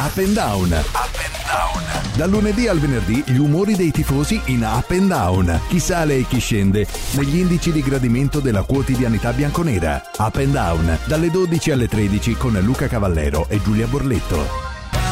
Up and Down. Up and Down. Dal lunedì al venerdì gli umori dei tifosi in Up and Down. Chi sale e chi scende negli indici di gradimento della quotidianità bianconera. Up and Down, dalle 12 alle 13 con Luca Cavallero e Giulia Borletto.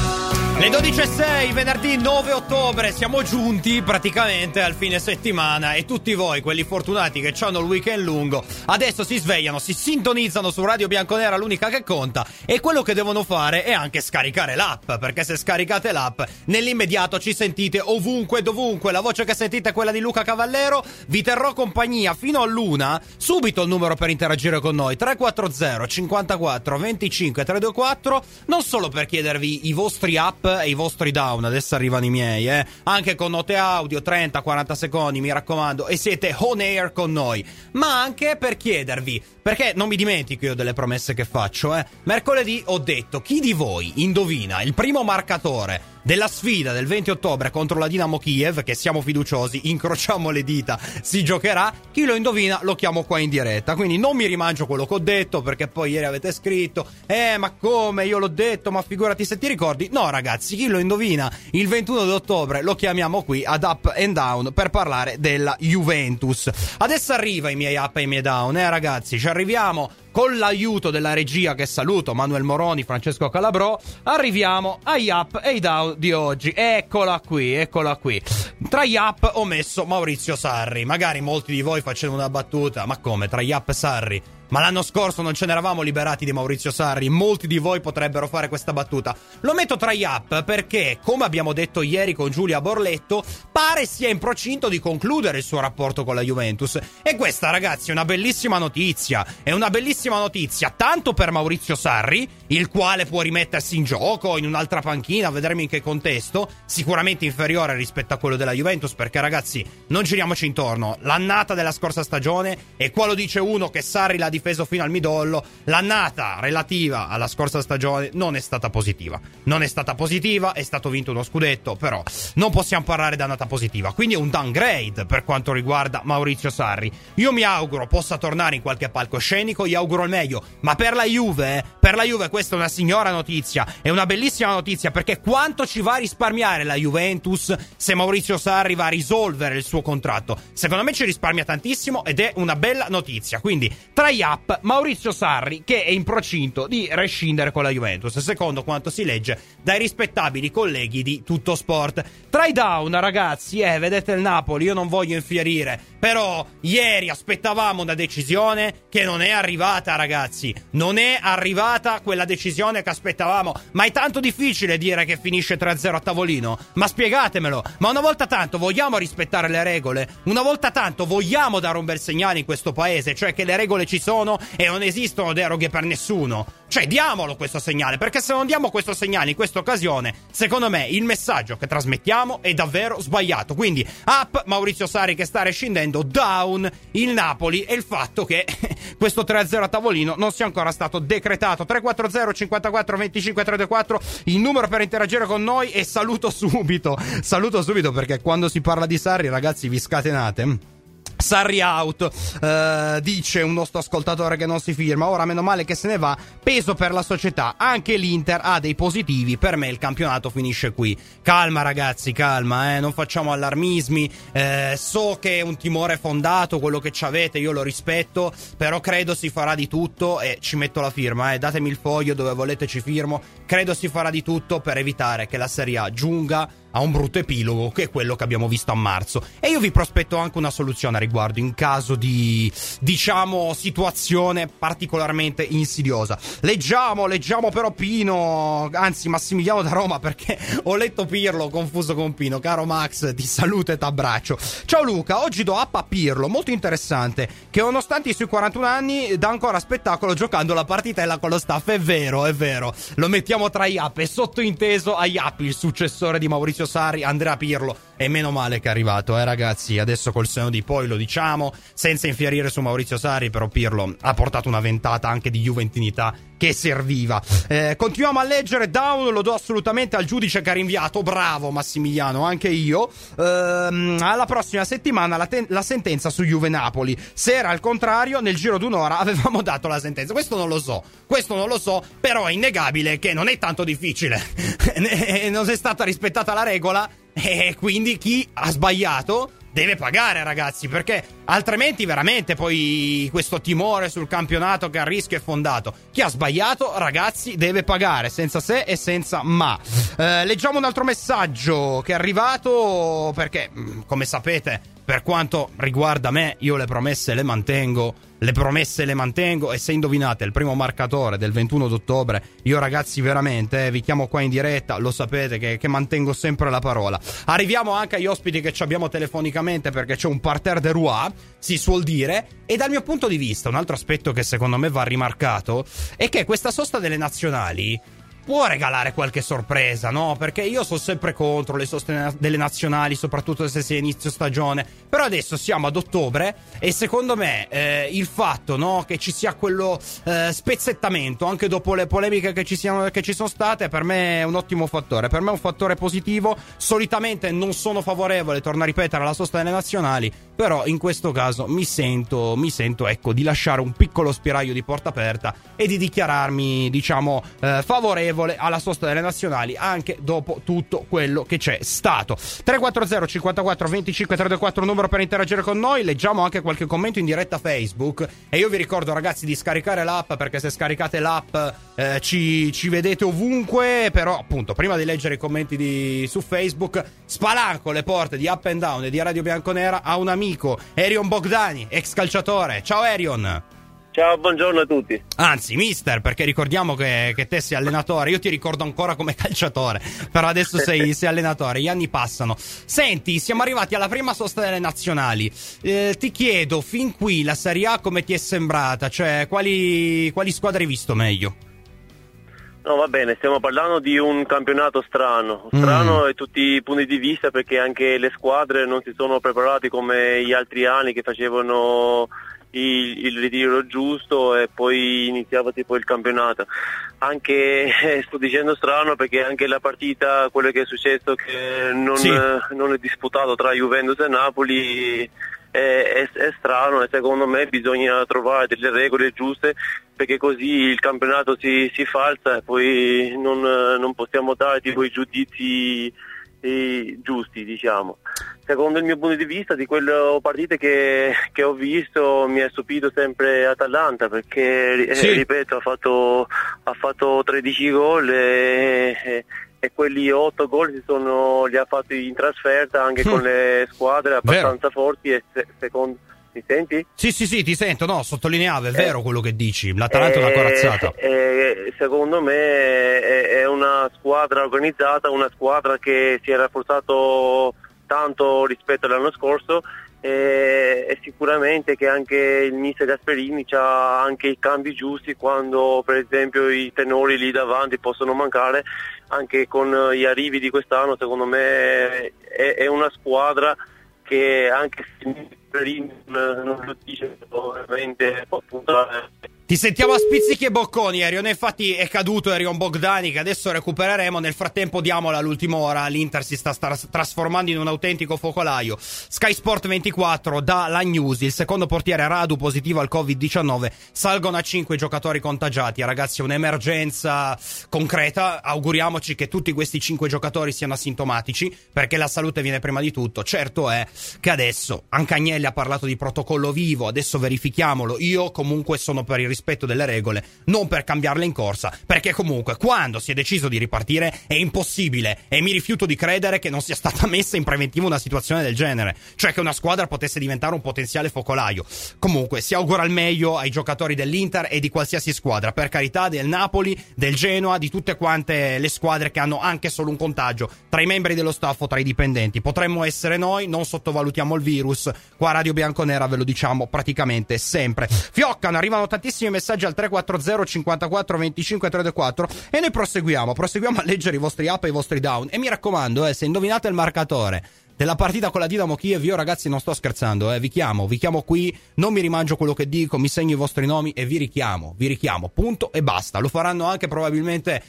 Le 12:06, venerdì 9 ottobre, siamo giunti praticamente al fine settimana e tutti voi, quelli fortunati che hanno il weekend lungo, adesso si svegliano, si sintonizzano su Radio Bianconera, l'unica che conta, e quello che devono fare è anche scaricare l'app, perché se scaricate l'app nell'immediato ci sentite ovunque, dovunque. La voce che sentite è quella di Luca Cavallero, vi terrò compagnia fino all'una. Subito il numero per interagire con noi, 340 54 25 324, non solo per chiedervi i vostri app e i vostri down, adesso arrivano i miei, anche con note audio 30-40 secondi, mi raccomando, e siete on air con noi, ma anche per chiedervi, perché non mi dimentico io delle promesse che faccio, mercoledì ho detto: chi di voi indovina il primo marcatore della sfida del 20 ottobre contro la Dinamo Kiev, che siamo fiduciosi, incrociamo le dita, si giocherà, chi lo indovina lo chiamo qua in diretta. Quindi non mi rimangio quello che ho detto, perché poi ieri avete scritto ma come, io l'ho detto, ma figurati se ti ricordi. No ragazzi, chi lo indovina il 21 di ottobre lo chiamiamo qui ad Up and Down per parlare della Juventus. Adesso arriva i miei up e i miei down, ragazzi, ci arriviamo con l'aiuto della regia, che saluto, Manuel Moroni, Francesco Calabrò. Arriviamo agli up e ai down di oggi. Eccola qui. Tra gli up ho messo Maurizio Sarri. Magari molti di voi facevano una battuta: ma come, tra gli up Sarri? Ma l'anno scorso non ce ne eravamo liberati di Maurizio Sarri. Molti di voi potrebbero fare questa battuta. Lo metto tra gli up perché, come abbiamo detto ieri con Giulia Borletto, pare sia in procinto di concludere il suo rapporto con la Juventus. E questa, ragazzi, è una bellissima notizia. È una bellissima notizia tanto per Maurizio Sarri, il quale può rimettersi in gioco in un'altra panchina, vedremo in che contesto, sicuramente inferiore rispetto a quello della Juventus, perché ragazzi, non giriamoci intorno, l'annata della scorsa stagione, e qua lo dice uno che Sarri l'ha difeso fino al midollo, l'annata relativa alla scorsa stagione non è stata positiva, è stato vinto uno scudetto, però non possiamo parlare di annata positiva, quindi è un downgrade per quanto riguarda Maurizio Sarri. Io mi auguro possa tornare in qualche palcoscenico, gli auguro il meglio, ma per la Juve questa è una signora notizia, è una bellissima notizia, perché quanto ci va a risparmiare la Juventus se Maurizio Sarri va a risolvere il suo contratto? Secondo me ci risparmia tantissimo ed è una bella notizia. Quindi tra gli up Maurizio Sarri, che è in procinto di rescindere con la Juventus, secondo quanto si legge dai rispettabili colleghi di Tutto Sport. Tra i down, ragazzi, vedete il Napoli, io non voglio infierire, però ieri aspettavamo una decisione che non è arrivata, ragazzi, non è arrivata quella decisione che aspettavamo. Ma è tanto difficile dire che finisce 3-0 a tavolino? Ma spiegatemelo, ma una volta tanto vogliamo rispettare le regole? Una volta tanto vogliamo dare un bel segnale in questo paese, cioè che le regole ci sono e non esistono deroghe per nessuno? Cioè diamolo questo segnale, perché se non diamo questo segnale in questa occasione, secondo me il messaggio che trasmettiamo è davvero sbagliato. Quindi up Maurizio Sarri che sta rescindendo, down il Napoli e il fatto che questo 3-0 a tavolino non sia ancora stato decretato. 340 54 25 324 il numero per interagire con noi. E saluto subito perché quando si parla di Sarri, ragazzi, vi scatenate. Sarri out, dice un nostro ascoltatore che non si firma. Ora meno male che se ne va, peso per la società, anche l'Inter ha dei positivi, per me il campionato finisce qui. Calma ragazzi, calma, non facciamo allarmismi, so che è un timore fondato quello che ci avete, io lo rispetto, però credo si farà di tutto, e ci metto la firma, datemi il foglio dove volete, ci firmo, credo si farà di tutto per evitare che la Serie A giunga a un brutto epilogo, che è quello che abbiamo visto a marzo. E io vi prospetto anche una soluzione a riguardo in caso di, diciamo, situazione particolarmente insidiosa. Leggiamo però Pino, anzi Massimiliano da Roma, perché ho letto Pirlo confuso con Pino. Caro Max, ti saluto e ti abbraccio. Ciao Luca, oggi do up a Pirlo, molto interessante, che nonostante i suoi 41 anni dà ancora spettacolo giocando la partitella con lo staff. È vero, lo mettiamo tra gli up, è sottointeso agli up il successore di Maurizio Maurizio Sarri, Andrea Pirlo, e meno male che è arrivato, ragazzi. Adesso col senno di poi lo diciamo, senza infierire su Maurizio Sarri, però Pirlo ha portato una ventata anche di juventinità che serviva. Continuiamo a leggere. Down lo do assolutamente al giudice che ha rinviato, bravo Massimiliano, anche io. Alla prossima settimana la sentenza su Juve Napoli. Se era al contrario, nel giro d'un'ora avevamo dato la sentenza. Questo non lo so, però è innegabile che non è tanto difficile. Non è stata rispettata la regola, e quindi chi ha sbagliato deve pagare, ragazzi, perché altrimenti veramente poi questo timore sul campionato che a rischio è fondato. Chi ha sbagliato, ragazzi, deve pagare, senza se e senza ma. Leggiamo un altro messaggio che è arrivato, perché come sapete, per quanto riguarda me, io le promesse le mantengo, e se indovinate il primo marcatore del 21 d'ottobre, io ragazzi veramente vi chiamo qua in diretta, lo sapete che mantengo sempre la parola. Arriviamo anche agli ospiti che ci abbiamo telefonicamente, perché c'è un parterre de roi, si suol dire, e dal mio punto di vista un altro aspetto che secondo me va rimarcato è che questa sosta delle nazionali può regalare qualche sorpresa, no? Perché io sono sempre contro le soste delle nazionali, soprattutto se si è inizio stagione. Però adesso siamo ad ottobre e secondo me il fatto, no, che ci sia quello spezzettamento anche dopo le polemiche che ci sono state, per me è un ottimo fattore. Per me è un fattore positivo. Solitamente non sono favorevole, torno a ripetere, alla sosta delle nazionali, però in questo caso mi sento ecco di lasciare un piccolo spiraglio di porta aperta e di dichiararmi, diciamo, favorevole alla sosta delle nazionali anche dopo tutto quello che c'è stato. 340 54 25 324 numero per interagire con noi. Leggiamo anche qualche commento in diretta Facebook e io vi ricordo, ragazzi, di scaricare l'app, perché se scaricate l'app ci vedete ovunque. Però appunto, prima di leggere i commenti su Facebook, spalanco le porte di Up and Down e di Radio Bianconera a un amico, Erion Bogdani, ex calciatore. Ciao Erion. Ciao, buongiorno a tutti. Anzi, mister, perché ricordiamo che te sei allenatore. Io ti ricordo ancora come calciatore, però adesso sei allenatore, gli anni passano. Senti, siamo arrivati alla prima sosta delle nazionali. Ti chiedo, fin qui la Serie A come ti è sembrata? Cioè, quali squadre hai visto meglio? No, va bene, stiamo parlando di un campionato strano da tutti i punti di vista, perché anche le squadre non si sono preparate come gli altri anni, che facevano il ritiro giusto e poi iniziava tipo il campionato. Anche sto dicendo strano perché anche la partita, quello che è successo, che non è disputato tra Juventus e Napoli, è strano, e secondo me bisogna trovare delle regole giuste, perché così il campionato si falsa e poi non possiamo dare tipo i giudizi giusti, diciamo. Secondo il mio punto di vista, di quelle partite che ho visto, mi ha stupito sempre Atalanta, perché ripeto, ha fatto 13 gol e quelli 8 gol li ha fatti in trasferta anche con le squadre abbastanza forti. E secondo mi senti? Sì, ti sento, no, sottolineavo, è vero quello che dici, l'Atalanta è una corazzata. Secondo me è una squadra organizzata, una squadra che si è rafforzato tanto rispetto all'anno scorso, e sicuramente che anche il mister Gasperini ha anche i cambi giusti, quando per esempio i tenori lì davanti possono mancare. Anche con gli arrivi di quest'anno, secondo me è una squadra che, anche se non lo dice, ovviamente può puntare. Ti sentiamo a spizzichi e bocconi, Erion. Infatti è caduto Erion Bogdani, che adesso recupereremo. Nel frattempo diamola all'ultima ora. L'Inter si sta trasformando in un autentico focolaio. Sky Sport 24 dà la news: il secondo portiere Radu positivo al Covid-19. Salgono a 5 giocatori contagiati. Ragazzi, è un'emergenza concreta. Auguriamoci che tutti questi 5 giocatori siano asintomatici, perché la salute viene prima di tutto. Certo è che adesso anche Agnelli ha parlato di protocollo vivo. Adesso verifichiamolo. Io comunque sono per il rispetto delle regole, non per cambiarle in corsa, perché comunque quando si è deciso di ripartire è impossibile, e mi rifiuto di credere che non sia stata messa in preventivo una situazione del genere, cioè che una squadra potesse diventare un potenziale focolaio. Comunque si augura il meglio ai giocatori dell'Inter e di qualsiasi squadra, per carità, del Napoli, del Genoa, di tutte quante le squadre che hanno anche solo un contagio tra i membri dello staff o tra i dipendenti. Potremmo essere noi, non sottovalutiamo il virus. Qua a Radio Bianconera ve lo diciamo praticamente sempre. Fioccano, arrivano tantissimi tantissimi messaggi al 340 54 25 324 e noi proseguiamo a leggere i vostri up e i vostri down. E mi raccomando, se indovinate il marcatore della partita con la Dinamo Kiev, io ragazzi non sto scherzando, vi chiamo qui, non mi rimangio quello che dico, mi segno i vostri nomi e vi richiamo, punto e basta. Lo faranno anche probabilmente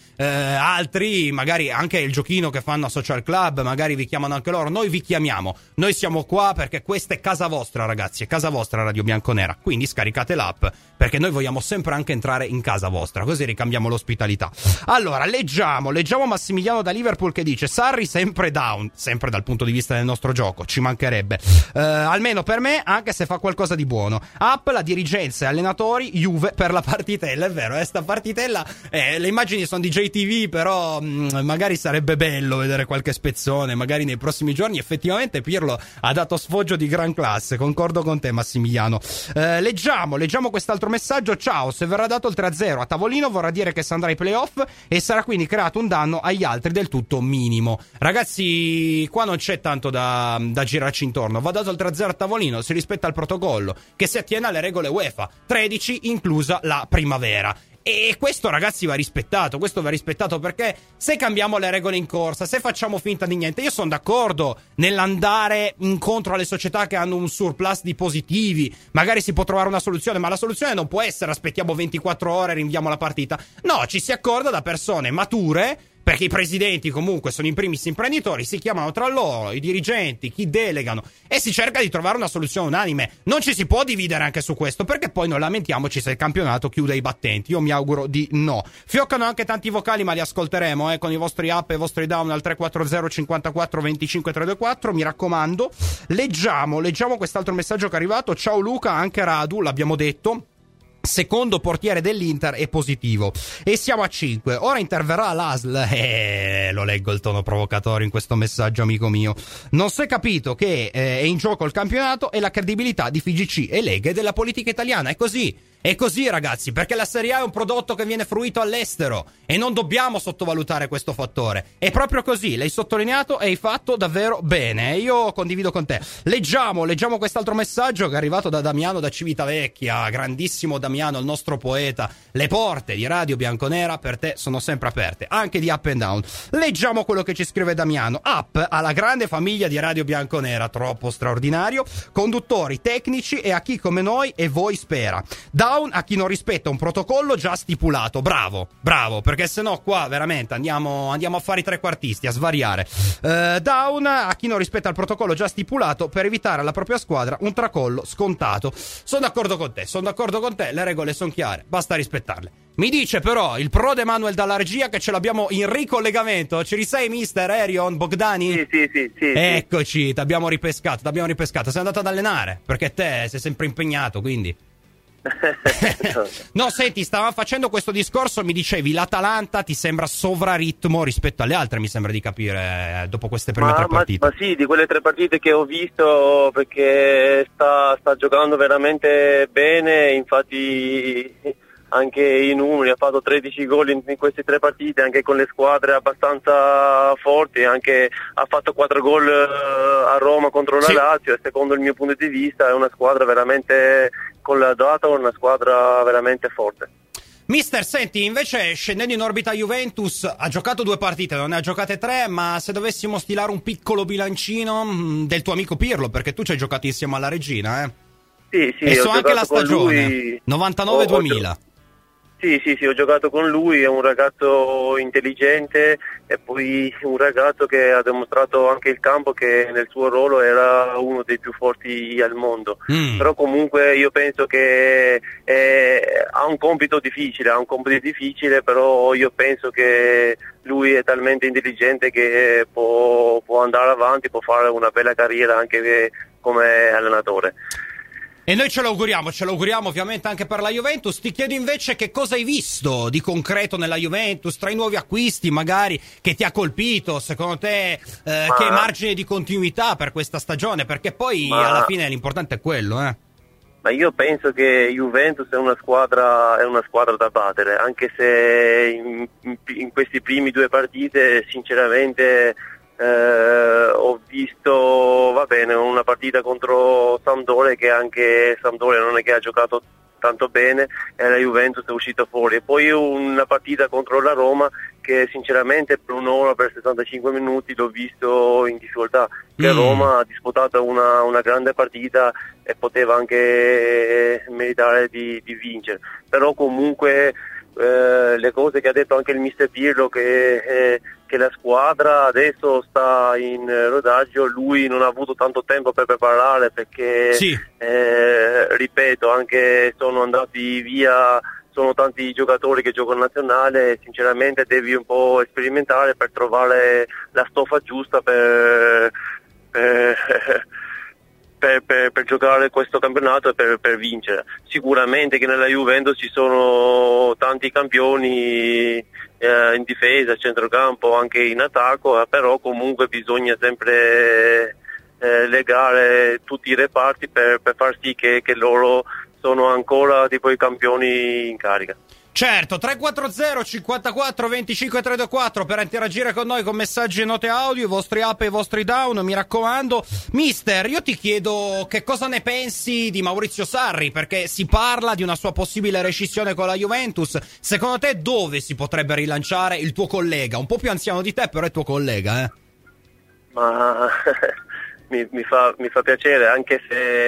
altri, magari anche il giochino che fanno a Social Club, magari vi chiamano anche loro. Noi vi chiamiamo, noi siamo qua perché questa è casa vostra, ragazzi, è casa vostra Radio Bianconera, quindi scaricate l'app perché noi vogliamo sempre anche entrare in casa vostra, così ricambiamo l'ospitalità. Allora, leggiamo Massimiliano da Liverpool che dice: Sarri sempre down, sempre dal punto di vista del nostro gioco, ci mancherebbe, almeno per me, anche se fa qualcosa di buono. Up la dirigenza e allenatori, Juve per la partitella. È vero, sta partitella, le immagini sono di JTV, però magari sarebbe bello vedere qualche spezzone, magari nei prossimi giorni. Effettivamente Pirlo ha dato sfoggio di gran classe, concordo con te Massimiliano. Leggiamo quest'altro messaggio. Ciao, se verrà dato il 3-0 a tavolino vorrà dire che si andrà ai playoff e sarà quindi creato un danno agli altri del tutto minimo. Ragazzi, qua non c'è tanto da girarci intorno. Va dato il 3-0 a tavolino, si rispetta il protocollo che si attiene alle regole UEFA 13, inclusa la primavera. E questo, ragazzi, va rispettato. Questo va rispettato perché se cambiamo le regole in corsa, se facciamo finta di niente, io sono d'accordo nell'andare incontro alle società che hanno un surplus di positivi. Magari si può trovare una soluzione, ma la soluzione non può essere aspettiamo 24 ore e rinviamo la partita. No, ci si accorda da persone mature, perché i presidenti comunque sono in primis imprenditori, si chiamano tra loro, i dirigenti, chi delegano, e si cerca di trovare una soluzione unanime. Non ci si può dividere anche su questo, perché poi noi lamentiamoci se il campionato chiude i battenti. Io mi auguro di no. Fioccano anche tanti vocali, ma li ascolteremo con i vostri up e i vostri down al 340 54 25 324. Mi raccomando, leggiamo quest'altro messaggio che è arrivato. Ciao Luca, anche Radu, l'abbiamo detto, secondo portiere dell'Inter è positivo e siamo a 5. Ora interverrà l'ASL. Lo leggo il tono provocatorio in questo messaggio, amico mio. Non si è capito che è in gioco il campionato e la credibilità di FIGC e leghe della politica italiana. È così, ragazzi, perché la Serie A è un prodotto che viene fruito all'estero e non dobbiamo sottovalutare questo fattore. È proprio così, l'hai sottolineato e hai fatto davvero bene. Io condivido con te. Leggiamo quest'altro messaggio che è arrivato da Damiano da Civitavecchia. Grandissimo Damiano, il nostro poeta. Le porte di Radio Bianconera per te sono sempre aperte, anche di Up and Down. Leggiamo quello che ci scrive Damiano. Up alla grande famiglia di Radio Bianconera, troppo straordinario, conduttori, tecnici e a chi come noi e voi spera. Down a chi non rispetta un protocollo già stipulato. Bravo, perché sennò qua veramente andiamo a fare i trequartisti, a svariare. Down a chi non rispetta il protocollo già stipulato per evitare alla propria squadra un tracollo scontato. Sono d'accordo con te, le regole sono chiare, basta rispettarle. Mi dice però il pro de Manuel dalla regia che ce l'abbiamo in ricollegamento. Ci risei, mister Erion Bogdani? Sì. Eccoci, t'abbiamo ripescato. Sei andato ad allenare, perché te sei sempre impegnato, quindi... No, senti, stavamo facendo questo discorso, mi dicevi l'Atalanta ti sembra sovraritmo rispetto alle altre, mi sembra di capire, dopo queste prime tre partite. Ma sì, di quelle 3 partite che ho visto, perché sta giocando veramente bene, infatti anche i numeri, ha fatto 13 gol in queste 3 partite, anche con le squadre abbastanza forti, anche ha fatto 4 gol a Roma contro la Lazio, e secondo il mio punto di vista è una squadra veramente, con la data, una squadra veramente forte. Mister, senti, invece scendendo in orbita Juventus, ha giocato 2 partite, non ne ha giocate 3, ma se dovessimo stilare un piccolo bilancino del tuo amico Pirlo, perché tu ci hai giocato insieme alla regina, Sì, e so anche la stagione, 99-2000. Sì, ho giocato con lui, è un ragazzo intelligente e poi un ragazzo che ha dimostrato anche il campo che nel suo ruolo era uno dei più forti al mondo. Però comunque io penso che ha un compito difficile, però io penso che lui è talmente intelligente che può andare avanti, può fare una bella carriera anche come allenatore. E noi ce l'auguriamo ovviamente anche per la Juventus. Ti chiedo invece che cosa hai visto di concreto nella Juventus, tra i nuovi acquisti magari, che ti ha colpito, secondo te che margine di continuità per questa stagione, perché poi alla fine l'importante è quello, Ma io penso che Juventus è una squadra da battere, anche se in questi primi 2 partite sinceramente ho visto, va bene, una partita contro Sampdoria, che anche Sampdoria non è che ha giocato tanto bene e la Juventus è uscita fuori. E poi una partita contro la Roma che sinceramente per un'ora, per 65 minuti l'ho visto in difficoltà, che Roma ha disputato una grande partita e poteva anche meritare di vincere, però comunque le cose che ha detto anche il mister Pirlo, che la squadra adesso sta in rodaggio, lui non ha avuto tanto tempo per preparare perché ripeto, anche sono andati via, sono tanti giocatori che giocano in nazionale, sinceramente devi un po' sperimentare per trovare la stoffa giusta per giocare questo campionato e per vincere. Sicuramente che nella Juventus ci sono tanti campioni in difesa, centrocampo, anche in attacco, però comunque bisogna sempre legare tutti i reparti per far sì che loro sono ancora tipo i campioni in carica. Certo, 340 54 25 324 per interagire con noi con messaggi e note audio, i vostri up e i vostri down, mi raccomando. Mister, io ti chiedo che cosa ne pensi di Maurizio Sarri, perché si parla di una sua possibile rescissione con la Juventus. Secondo te dove si potrebbe rilanciare il tuo collega? Un po' più anziano di te, però è tuo collega, eh? Ma mi fa piacere, anche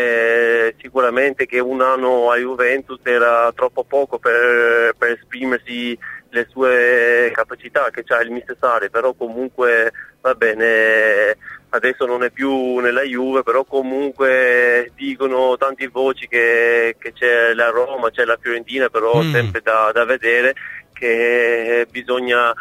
se sicuramente che un anno a Juventus era troppo poco per esprimersi le sue capacità che c'ha il mister Sarri, però comunque va bene, adesso non è più nella Juve, però comunque dicono tanti voci che c'è la Roma, c'è la Fiorentina, però sempre da vedere, che bisogna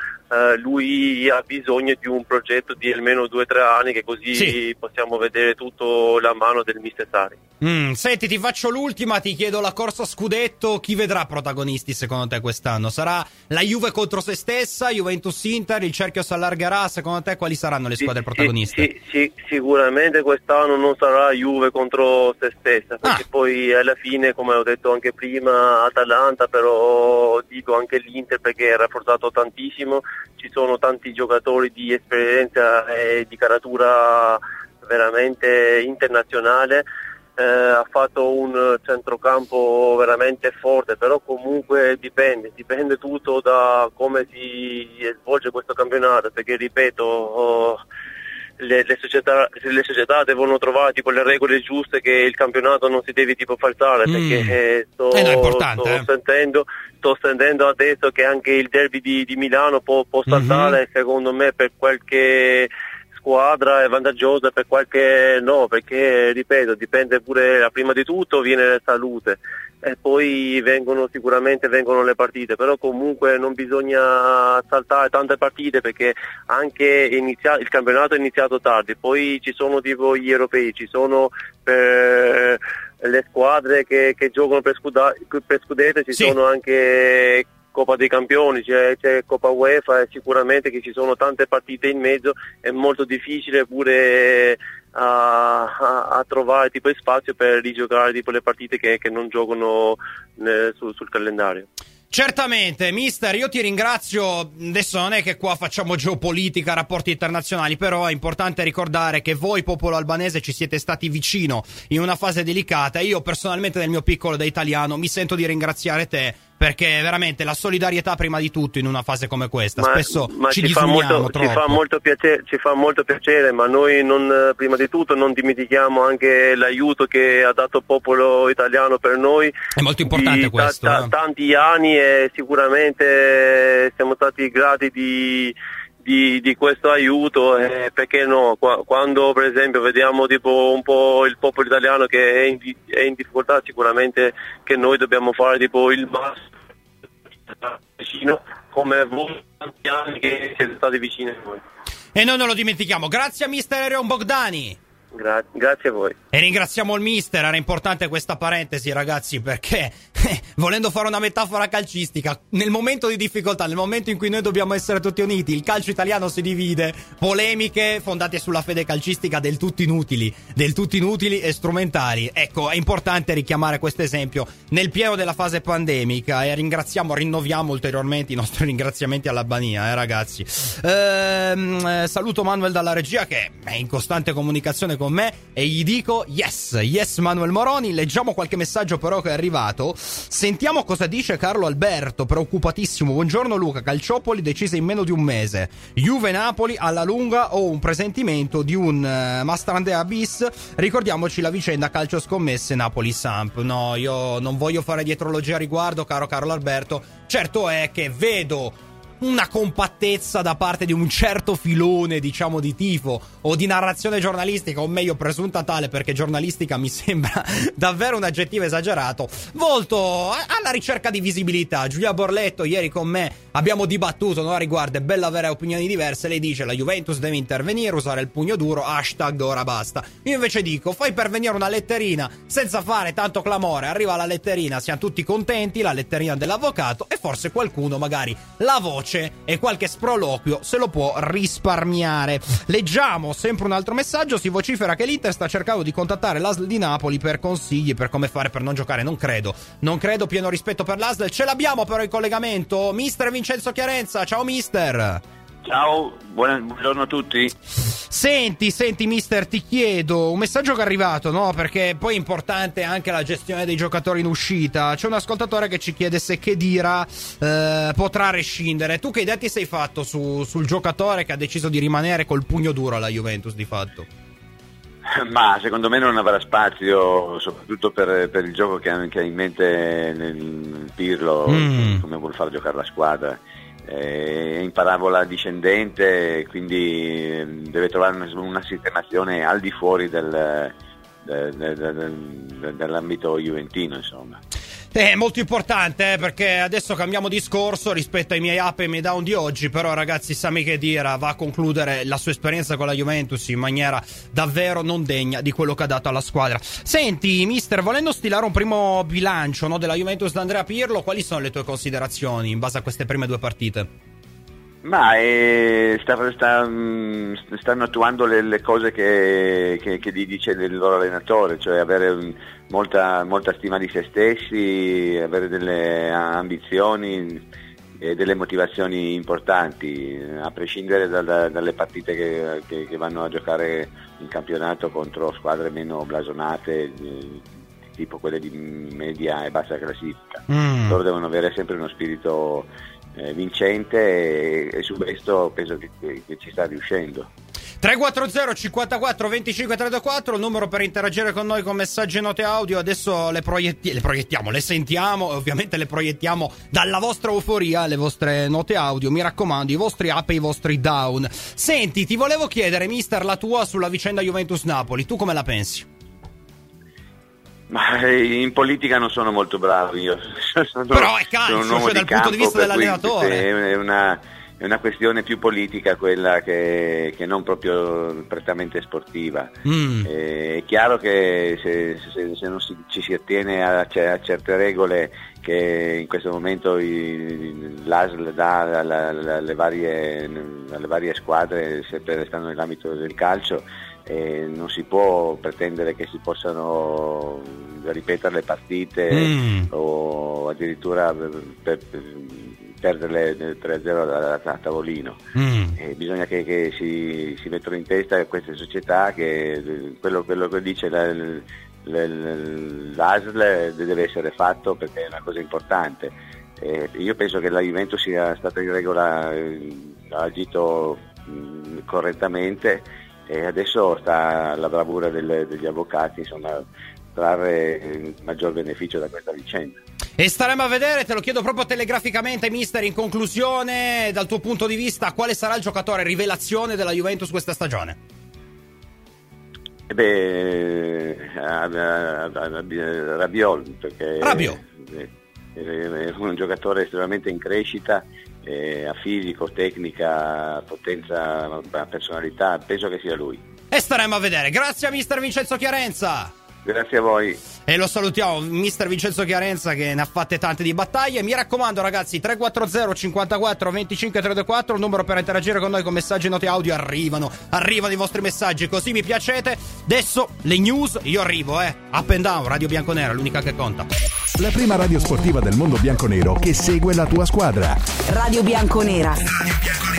lui ha bisogno di un progetto di almeno 2 o 3 anni, che così possiamo vedere tutto la mano del mister Sarri. Senti, ti faccio l'ultima, ti chiedo la corsa scudetto, chi vedrà protagonisti secondo te quest'anno? Sarà la Juve contro se stessa, Juventus-Inter, il cerchio si allargherà? Secondo te quali saranno le squadre protagoniste? Sicuramente quest'anno non sarà Juve contro se stessa, perché poi alla fine, come ho detto anche prima, Atalanta, però dico anche l'Inter perché è rafforzato tantissimo, ci sono tanti giocatori di esperienza e di caratura veramente internazionale. Ha fatto un centrocampo veramente forte, però comunque dipende tutto da come si svolge questo campionato, perché ripeto, le società devono trovare tipo le regole giuste, che il campionato non si deve tipo falsare, perché sto sentendo adesso che anche il derby di Milano può saltare, secondo me per qualche squadra è vantaggiosa, per qualche no, perché ripeto, dipende pure, prima di tutto viene la salute e poi sicuramente vengono le partite, però comunque non bisogna saltare tante partite, perché anche il campionato è iniziato tardi, poi ci sono tipo gli europei, ci sono per le squadre che giocano per scudetto, ci sono anche Coppa dei Campioni, c'è Coppa UEFA, e sicuramente che ci sono tante partite in mezzo, è molto difficile pure a trovare tipo spazio per rigiocare tipo le partite che non giocano sul calendario. Certamente, mister, io ti ringrazio. Adesso non è che qua facciamo geopolitica, rapporti internazionali, però è importante ricordare che voi, popolo albanese, ci siete stati vicino in una fase delicata, e io personalmente, nel mio piccolo da italiano, mi sento di ringraziare te, perché veramente la solidarietà prima di tutto in una fase come questa. Spesso ci disuniamo troppo. Ci fa molto piacere, ma noi prima di tutto non dimentichiamo anche l'aiuto che ha dato il popolo italiano per noi. È molto importante questo. Tanti anni, e sicuramente siamo stati grati di questo aiuto, perché no, quando per esempio vediamo tipo un po' il popolo italiano che è in difficoltà, sicuramente che noi dobbiamo fare tipo il massimo vicino, come voi tanti anni che siete stati vicini a noi. E noi non lo dimentichiamo. Grazie a mister Erion Bogdani. Grazie a voi. E ringraziamo il mister. Era importante questa parentesi, ragazzi, perché volendo fare una metafora calcistica, nel momento di difficoltà, nel momento in cui noi dobbiamo essere tutti uniti, il calcio italiano si divide, polemiche fondate sulla fede calcistica del tutto inutili e strumentali. Ecco, è importante richiamare questo esempio nel pieno della fase pandemica, e rinnoviamo ulteriormente i nostri ringraziamenti all'Albania, ragazzi. Saluto Manuel dalla regia, che è in costante comunicazione con me, e gli dico yes Manuel Moroni. Leggiamo qualche messaggio però che è arrivato. Sentiamo cosa dice Carlo Alberto, preoccupatissimo. Buongiorno Luca, Calciopoli decisa in meno di un mese. Juve-Napoli alla lunga o un presentimento di un Mastrandea bis? Ricordiamoci la vicenda calcio scommesse Napoli-Samp. No, io non voglio fare dietrologia a riguardo, caro Carlo Alberto. Certo è che vedo una compattezza da parte di un certo filone, diciamo, di tifo o di narrazione giornalistica, o meglio presunta tale, perché giornalistica mi sembra davvero un aggettivo esagerato, volto alla ricerca di visibilità. Giulia Borletto ieri con me abbiamo dibattuto, no, a riguardo, è bello avere opinioni diverse. Lei dice la Juventus deve intervenire, usare il pugno duro, hashtag ora basta. Io invece dico, fai pervenire una letterina senza fare tanto clamore, arriva la letterina, siamo tutti contenti, la letterina dell'avvocato, e forse qualcuno magari la voce e qualche sproloquio se lo può risparmiare. Leggiamo sempre un altro messaggio. Si vocifera che l'Inter sta cercando di contattare l'ASL di Napoli per consigli per come fare per non giocare. Non credo, pieno rispetto per l'ASL. Ce l'abbiamo però in collegamento mister Vincenzo Chiarenza. Ciao mister. Ciao, buongiorno a tutti. Senti mister, ti chiedo un messaggio che è arrivato, no? Perché poi è importante anche la gestione dei giocatori in uscita. C'è un ascoltatore che ci chiede se Khedira potrà rescindere. Tu che idea ti sei fatto sul giocatore che ha deciso di rimanere col pugno duro alla Juventus di fatto? Ma secondo me non avrà spazio, soprattutto per il gioco che ha in mente nel Pirlo, come vuol far giocare la squadra. È in parabola discendente, quindi deve trovare una sistemazione al di fuori dell'ambito juventino, insomma. È molto importante, perché adesso cambiamo discorso rispetto ai miei up e ai miei down di oggi. Però ragazzi, Sami Khedira va a concludere la sua esperienza con la Juventus in maniera davvero non degna di quello che ha dato alla squadra. Senti mister, volendo stilare un primo bilancio, no, della Juventus da Andrea Pirlo, quali sono le tue considerazioni in base a queste prime due partite? Ma stanno attuando le cose che gli dice il loro allenatore, cioè avere molta stima di se stessi, avere delle ambizioni e delle motivazioni importanti, a prescindere dalle partite che vanno a giocare in campionato contro squadre meno blasonate, tipo quelle di media e bassa classifica. Loro devono avere sempre uno spirito vincente e su questo penso che ci sta riuscendo. 340 54 25 324 il numero per interagire con noi con messaggi e note audio. Adesso le proiettiamo, le sentiamo e ovviamente le proiettiamo dalla vostra euforia, le vostre note audio. Mi raccomando, i vostri up e i vostri down. Senti, ti volevo chiedere mister la tua sulla vicenda Juventus-Napoli, tu come la pensi? Ma in politica non sono molto bravo io. Però è calcio, cioè dal punto di vista dell'allenatore. È una questione più politica quella che non proprio prettamente sportiva. È chiaro che se non ci si attiene a certe regole che in questo momento l'ASL dà alle varie squadre, sempre restando nell'ambito del calcio, non si può pretendere che si possano ripetere le partite o addirittura perderle 3-0 a tavolino. Bisogna che si mettano in testa queste società che quello che dice l'ASL deve essere fatto, perché è una cosa importante. Io penso che la Juventus sia stata in regola, ha agito correttamente, e adesso sta la bravura degli avvocati, insomma, trarre il maggior beneficio da questa vicenda. E staremo a vedere, te lo chiedo proprio telegraficamente mister, in conclusione, dal tuo punto di vista, quale sarà il giocatore rivelazione della Juventus questa stagione? Rabiot, perché è un giocatore estremamente in crescita, a fisico, tecnica, potenza, personalità, penso che sia lui. E staremo a vedere. Grazie a mister Vincenzo Chiarenza. Grazie a voi. E lo salutiamo, mister Vincenzo Chiarenza, che ne ha fatte tante di battaglie. Mi raccomando ragazzi, 340 54 25 324 il numero per interagire con noi con messaggi e note audio. Arrivano i vostri messaggi, così mi piacete. Adesso le news, io arrivo, Up and Down, Radio Bianconera, l'unica che conta. La prima radio sportiva del mondo bianconero che segue la tua squadra. Radio Bianconera,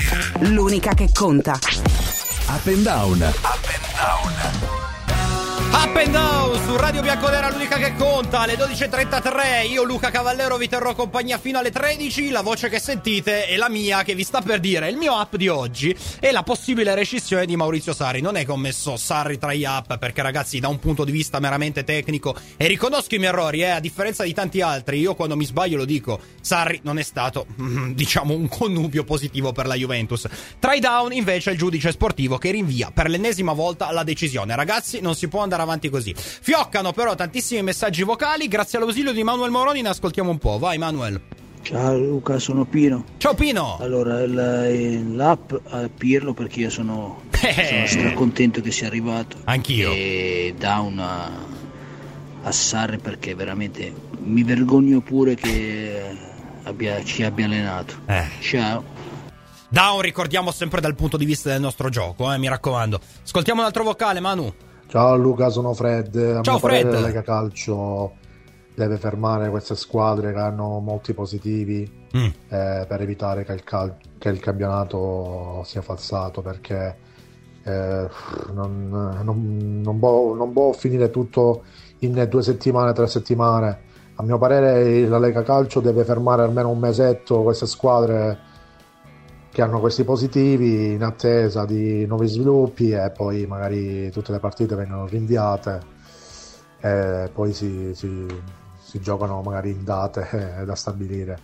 l'unica che conta. Up and Down. Up and Down. Up and Down su Radio Bianconera, l'unica che conta, alle 12.33. Io, Luca Cavallero, vi terrò compagnia fino alle 13. La voce che sentite è la mia, che vi sta per dire il mio up di oggi è la possibile rescissione di Maurizio Sarri. Non è che ho messo Sarri tra gli up perché, ragazzi, da un punto di vista meramente tecnico, e riconosco i miei errori, a differenza di tanti altri, io quando mi sbaglio lo dico, Sarri non è stato, diciamo, un connubio positivo per la Juventus. Try down invece è il giudice sportivo che rinvia per l'ennesima volta la decisione. Ragazzi, non si può andare avanti così. Fioccano però tantissimi messaggi vocali. Grazie all'ausilio di Manuel Moroni ne ascoltiamo un po'. Vai Manuel. Ciao Luca, sono Pino. Ciao Pino. Allora l'app a Pirlo, perché io sono stracontento che sia arrivato. Anch'io. E down a Sarri, perché veramente mi vergogno pure che ci abbia allenato. Ciao. Down, ricordiamo sempre dal punto di vista del nostro gioco, mi raccomando. Ascoltiamo un altro vocale, Manu. Ciao Luca, sono Fred. Ciao Fred. La Lega Calcio deve fermare queste squadre che hanno molti positivi per evitare che il campionato sia falsato, perché non può finire tutto in 2 settimane, 3 settimane. A mio parere la Lega Calcio deve fermare almeno un mesetto queste squadre che hanno questi positivi in attesa di nuovi sviluppi, e poi magari tutte le partite vengono rinviate e poi si giocano magari in date da stabilire.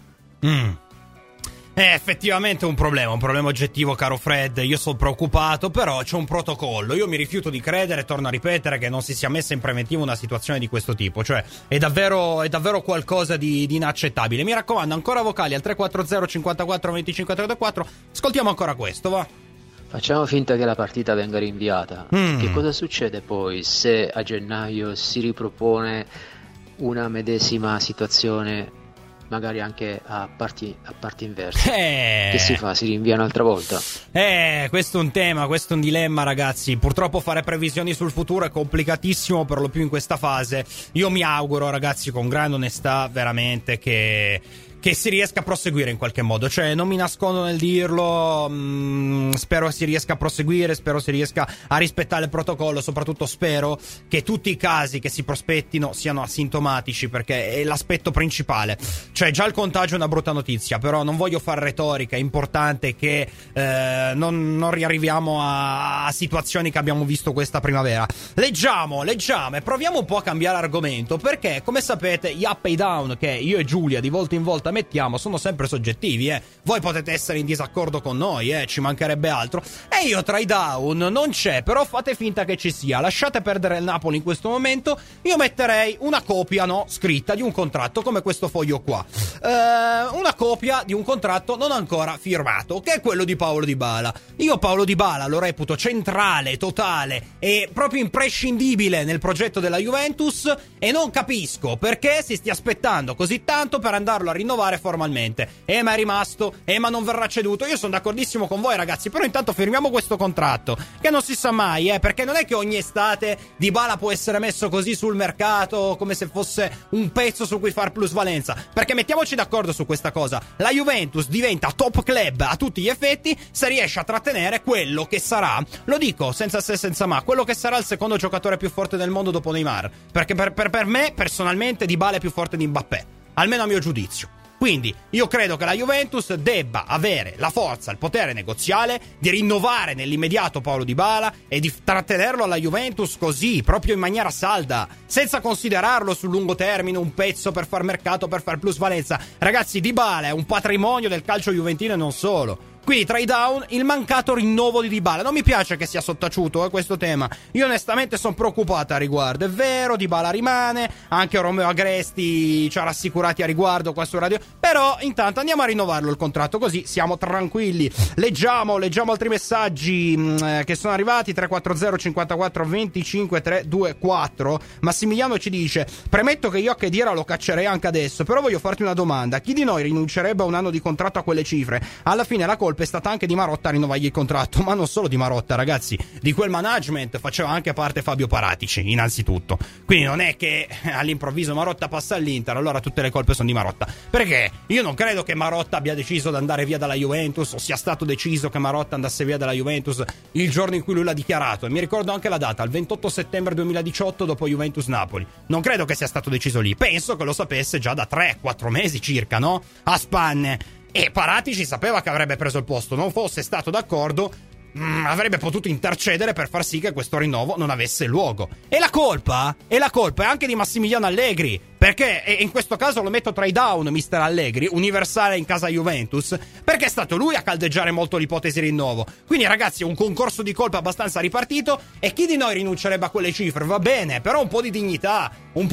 È effettivamente un problema oggettivo, caro Fred. Io sono preoccupato, però c'è un protocollo. Io mi rifiuto di credere, torno a ripetere, che non si sia messa in preventivo una situazione di questo tipo. Cioè, è davvero qualcosa di inaccettabile. Mi raccomando, ancora vocali al 340 54 25 324. Ascoltiamo ancora questo, va. Facciamo finta che la partita venga rinviata. Che cosa succede poi se a gennaio si ripropone una medesima situazione, magari anche a parti inverse? Che si fa? Si rinvia un'altra volta? Questo è un tema, questo è un dilemma, ragazzi. Purtroppo fare previsioni sul futuro è complicatissimo, per lo più in questa fase. Io mi auguro, ragazzi, con grande onestà, veramente che si riesca a proseguire in qualche modo. Cioè, non mi nascondo nel dirlo, spero si riesca a proseguire, spero si riesca a rispettare il protocollo, soprattutto spero che tutti i casi che si prospettino siano asintomatici, perché è l'aspetto principale. Cioè, già il contagio è una brutta notizia, però non voglio fare retorica, è importante che non riarriviamo a situazioni che abbiamo visto questa primavera. Leggiamo e proviamo un po' a cambiare argomento, perché, come sapete, gli up e i down che io e Giulia di volta in volta mettiamo sono sempre soggettivi, Voi potete essere in disaccordo con noi, ci mancherebbe altro. E io tra i down non c'è, però fate finta che ci sia. Lasciate perdere il Napoli in questo momento. Io metterei una copia, scritta di un contratto come questo foglio qua. Una copia di un contratto non ancora firmato, che è quello di Paulo Dybala. Io Paulo Dybala lo reputo centrale, totale e proprio imprescindibile nel progetto della Juventus, e non capisco perché si stia aspettando così tanto per andarlo a rinnovare formalmente. Ma è rimasto, ma non verrà ceduto. Io sono d'accordissimo con voi, ragazzi, però intanto firmiamo questo contratto, che non si sa mai, perché non è che ogni estate Dybala può essere messo così sul mercato come se fosse un pezzo su cui far plusvalenza, perché mettiamoci d'accordo su questa cosa: la Juventus diventa top club a tutti gli effetti se riesce a trattenere quello che sarà, lo dico senza se senza ma, quello che sarà il secondo giocatore più forte del mondo dopo Neymar, perché per me personalmente Dybala è più forte di Mbappé, almeno a mio giudizio. Quindi io credo che la Juventus debba avere la forza, il potere negoziale di rinnovare nell'immediato Paulo Dybala e di trattenerlo alla Juventus così, proprio in maniera salda, senza considerarlo sul lungo termine un pezzo per far mercato, per far plusvalenza. Ragazzi, Dybala è un patrimonio del calcio juventino e non solo. Quindi tra i down il mancato rinnovo di Dybala. Non mi piace che sia sottaciuto questo tema. Io onestamente sono preoccupata a riguardo. È vero, Dybala rimane, anche Romeo Agresti ci ha rassicurati a riguardo qua su radio. Però intanto andiamo a rinnovarlo il contratto, così siamo tranquilli. Leggiamo altri messaggi che sono arrivati. 340 54 25 324. Massimiliano ci dice: premetto che io a Khedira lo caccerei anche adesso, però voglio farti una domanda: chi di noi rinuncerebbe a un anno di contratto a quelle cifre? Alla fine la colpa colpa è stata anche di Marotta a rinnovargli il contratto, ma non solo di Marotta, ragazzi, di quel management faceva anche parte Fabio Paratici, innanzitutto. Quindi non è che all'improvviso Marotta passa all'Inter, allora tutte le colpe sono di Marotta, perché io non credo che Marotta abbia deciso di andare via dalla Juventus, o sia stato deciso che Marotta andasse via dalla Juventus il giorno in cui lui l'ha dichiarato, e mi ricordo anche la data, il 28 settembre 2018 dopo Juventus-Napoli. Non credo che sia stato deciso lì, penso che lo sapesse già da 3-4 mesi circa, no? A spanne. E Paratici sapeva che avrebbe preso il posto, non fosse stato d'accordo, avrebbe potuto intercedere per far sì che questo rinnovo non avesse luogo. E la colpa è anche di Massimiliano Allegri, perché in questo caso lo metto tra i down, mister Allegri, universale in casa Juventus, perché è stato lui a caldeggiare molto l'ipotesi rinnovo. Quindi ragazzi, un concorso di colpa abbastanza ripartito, e chi di noi rinuncerebbe a quelle cifre? Va bene, però un po' di dignità,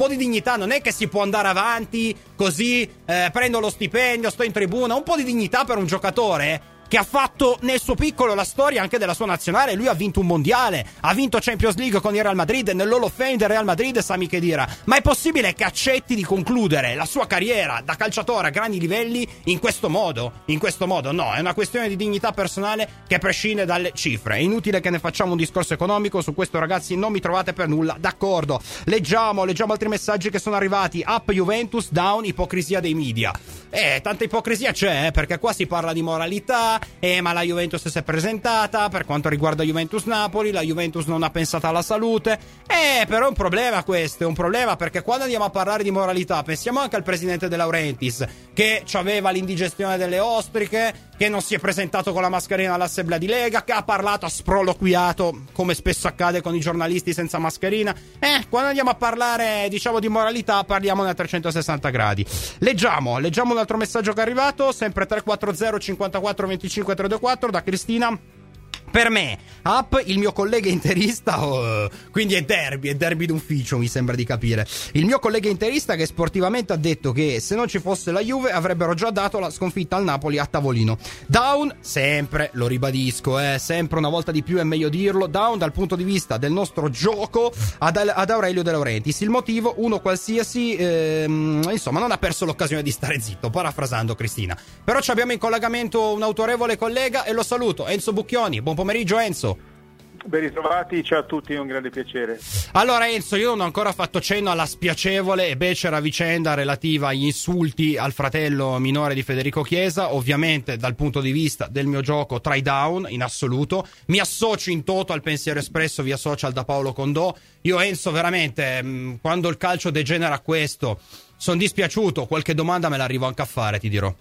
non è che si può andare avanti così, prendo lo stipendio, sto in tribuna, un po' di dignità per un giocatore che ha fatto nel suo piccolo la storia anche della sua nazionale. Lui ha vinto un mondiale, ha vinto Champions League con il Real Madrid, nell'Hall of Fame del Real Madrid, Sami Khedira. Ma è possibile che accetti di concludere la sua carriera da calciatore a grandi livelli in questo modo? No, è una questione di dignità personale che prescinde dalle cifre. È inutile che ne facciamo un discorso economico, su questo ragazzi non mi trovate per nulla d'accordo. Leggiamo altri messaggi che sono arrivati. Up Juventus, down ipocrisia dei media. Tanta ipocrisia c'è, perché qua si parla di moralità. Ma la Juventus si è presentata per quanto riguarda Juventus-Napoli, la Juventus non ha pensato alla salute, però è un problema questo, è un problema, perché quando andiamo a parlare di moralità pensiamo anche al presidente De Laurentiis, che aveva l'indigestione delle ostriche, che non si è presentato con la mascherina all'assemblea di Lega, che ha parlato, ha sproloquiato, come spesso accade con i giornalisti senza mascherina. Quando andiamo a parlare, diciamo, di moralità, parliamo a 360 gradi. Leggiamo un altro messaggio che è arrivato, sempre 340 54 25 324 da Cristina. Per me, Up, il mio collega interista, quindi è derby d'ufficio, mi sembra di capire. Il mio collega interista che sportivamente ha detto che se non ci fosse la Juve avrebbero già dato la sconfitta al Napoli a tavolino. Down, sempre, lo ribadisco, sempre una volta di più è meglio dirlo, down dal punto di vista del nostro gioco ad Aurelio De Laurentiis. Il motivo, uno qualsiasi, insomma, non ha perso l'occasione di stare zitto, parafrasando Cristina. Però ci abbiamo in collegamento un autorevole collega e lo saluto, Enzo Bucchioni. Buon pomeriggio Enzo. Ben ritrovati, ciao a tutti, è un grande piacere. Allora Enzo, io non ho ancora fatto cenno alla spiacevole e becera vicenda relativa agli insulti al fratello minore di Federico Chiesa. Ovviamente dal punto di vista del mio gioco try down in assoluto, mi associo in toto al pensiero espresso via social da Paolo Condò. Io Enzo veramente, quando il calcio degenera questo, sono dispiaciuto, qualche domanda me l'arrivo anche a fare, ti dirò.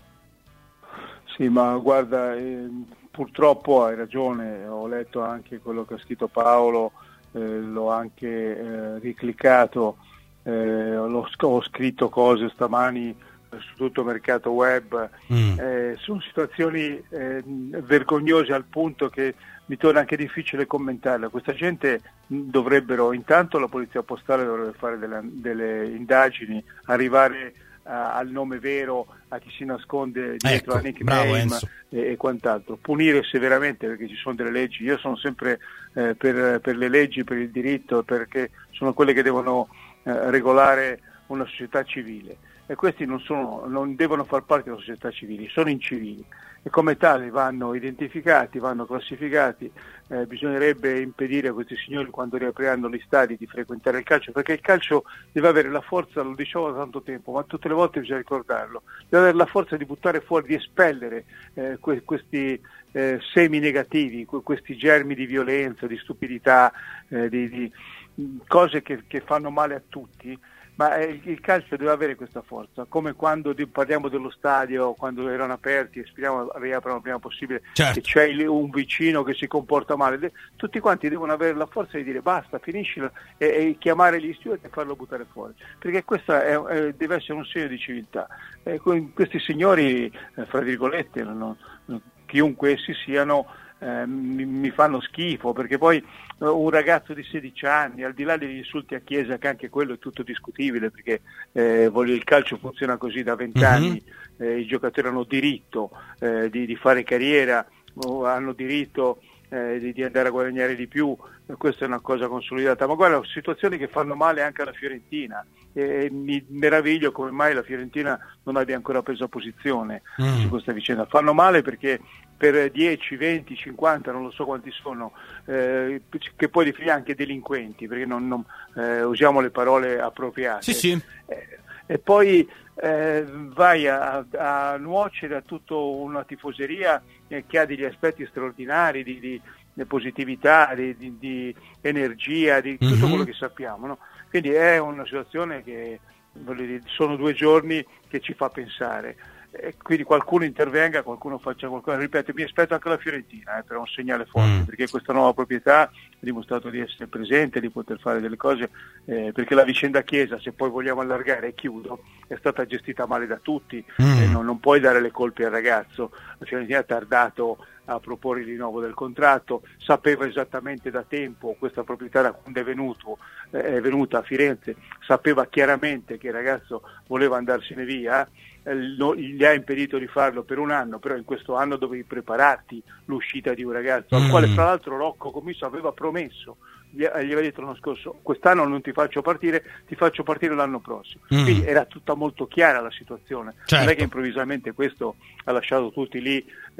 Sì, ma guarda, purtroppo hai ragione, ho letto anche quello che ha scritto Paolo, l'ho anche ricliccato, ho scritto cose stamani su tutto il mercato web, sono situazioni vergognose al punto che mi torna anche difficile commentarle. Questa gente dovrebbero, intanto la polizia postale dovrebbe fare delle indagini, arrivare al nome vero, a chi si nasconde dietro a nickname e quant'altro, punire severamente, perché ci sono delle leggi. Io sono sempre per le leggi, per il diritto, perché sono quelle che devono regolare una società civile, e questi non devono far parte della società civile, sono incivili e come tali vanno identificati, vanno classificati. Bisognerebbe impedire a questi signori, quando riapriranno gli stadi, di frequentare il calcio, perché il calcio deve avere la forza, lo dicevo da tanto tempo, ma tutte le volte bisogna ricordarlo, deve avere la forza di buttare fuori, di espellere questi semi negativi, questi germi di violenza, di stupidità, di cose che fanno male a tutti. Ma il calcio deve avere questa forza, come quando parliamo dello stadio, quando erano aperti, e speriamo riaprano il prima possibile, certo, che c'è un vicino che si comporta male, tutti quanti devono avere la forza di dire basta, finiscila, e chiamare gli steward e farlo buttare fuori, perché questa deve essere un segno di civiltà. Questi signori, fra virgolette, chiunque essi siano, mi fanno schifo, perché poi un ragazzo di 16 anni, al di là degli insulti a Chiesa, che anche quello è tutto discutibile, perché il calcio funziona così da 20 anni, i giocatori hanno diritto di fare carriera, hanno diritto di andare a guadagnare di più, questa è una cosa consolidata. Ma guarda, situazioni che fanno male anche alla Fiorentina, e mi meraviglio come mai la Fiorentina non abbia ancora preso posizione su questa vicenda. Fanno male perché per 10, 20, 50, non lo so quanti sono, che poi definire anche delinquenti, perché non usiamo le parole appropriate. Sì. E poi vai a nuocere a tutta una tifoseria che ha degli aspetti straordinari di positività, di energia, di tutto quello che sappiamo, no? Quindi è una situazione che, voglio dire, sono 2 giorni che ci fa pensare. E quindi qualcuno intervenga, qualcuno faccia qualcosa. Ripeto, mi aspetto anche la Fiorentina per un segnale forte, perché questa nuova proprietà ha dimostrato di essere presente, di poter fare delle cose, perché la vicenda Chiesa, se poi vogliamo allargare, e chiudo, è stata gestita male da tutti, non puoi dare le colpe al ragazzo. La Fiorentina ha tardato a proporre il rinnovo del contratto, sapeva esattamente da tempo, questa proprietà da quando è venuta a Firenze, sapeva chiaramente che il ragazzo voleva andarsene via, gli ha impedito di farlo per 1 anno, però in questo anno dovevi prepararti l'uscita di un ragazzo al quale fra l'altro Rocco Commisso aveva promesso, gli aveva detto l'anno scorso: quest'anno non ti faccio partire, ti faccio partire l'anno prossimo. Quindi era tutta molto chiara la situazione, non è che improvvisamente questo ha lasciato tutti lì,